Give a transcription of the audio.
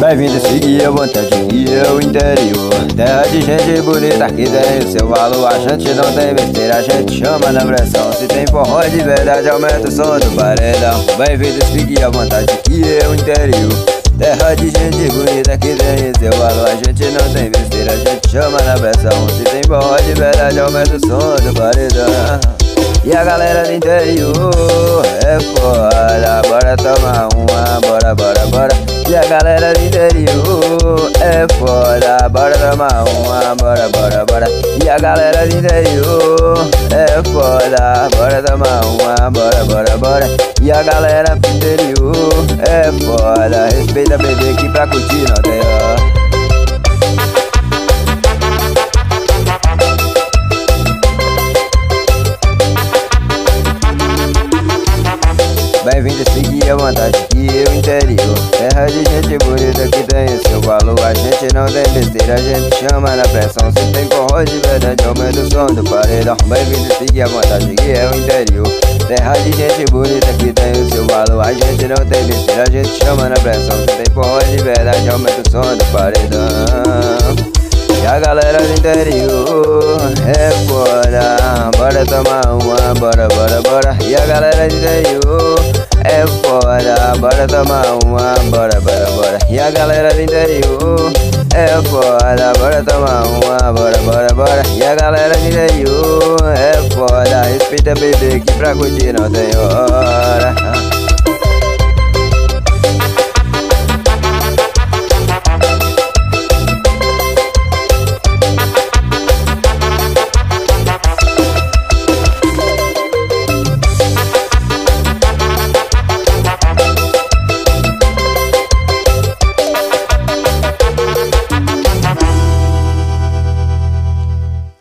Vai vindo seguir a vontade e o interior. Terra de gente bonita que tem o seu valor. A gente não tem besteira, a gente chama na pressão. Se tem forró de verdade, aumenta o som do paredão. Vai vindo seguir a vontade e o interior. Terra de gente bonita que tem o seu valor. A gente não tem besteira, a gente chama na pressão. Se tem forró de verdade, aumenta o som do paredão. E a galera do interior é foda, bora tomar uma, bora, bora, bora. E a galera do interior é foda, bora tomar uma, bora, bora, bora. E a galera do interior é foda, bora tomar uma, bora, bora, bora. E a galera do interior é foda, respeita bebê que pra curtir não tem ó. Bem-vindo a seguir a vontade que o interior. Terra de gente bonita que tem o seu valor. A gente não tem besteira, a gente chama na pressão. Se tem forró de verdade, aumenta o som do paredão. Bem-vindo a seguir a vontade que é o interior. Terra de gente bonita que tem o seu valor. A gente não tem besteira, a gente chama na pressão. Se tem forró de verdade, aumenta o som do paredão. E a galera do interior é foda, bora tomar uma, bora, bora, bora. E a galera do interior é foda, bora tomar uma, bora, bora, bora. E a galera do interior é foda, bora tomar uma, bora, bora, bora. E a galera do interior é foda, respeita bebê que pra curtir não tem hora.